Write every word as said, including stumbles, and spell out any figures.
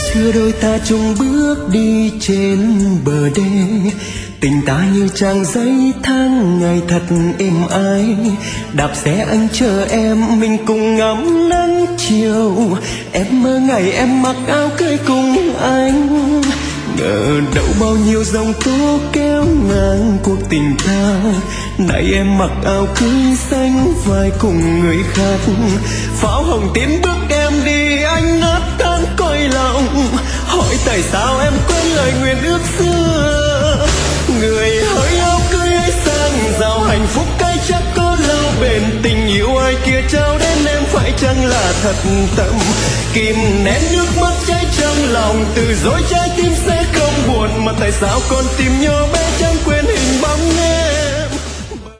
xưa đôi ta chung bước đi trên bờ đê, tình ta như trang giấy tháng ngày thật êm ái. Đạp xe anh chờ em, mình cùng ngắm nắng chiều. Em mơ ngày em mặc áo cưới cùng anh, ngờ đâu bao nhiêu dòng tố kéo ngang cuộc tình ta. Nay em mặc áo cưới xanh vai cùng người khác, pháo hồng tiến bước em đi, anh ngát thán cõi lòng. Hỏi tại sao em quên lời nguyện ước xưa, người hỡi áo cưới ấy sang giàu hạnh phúc cái chắc có lâu bền. Tình yêu ai kia trao đến em phải chăng là thật tâm, kìm nén nước mắt cháy trong lòng, từ dối trái tim sẽ không buồn. Mà tại sao con tim nhỏ bé chẳng quên hình bóng em.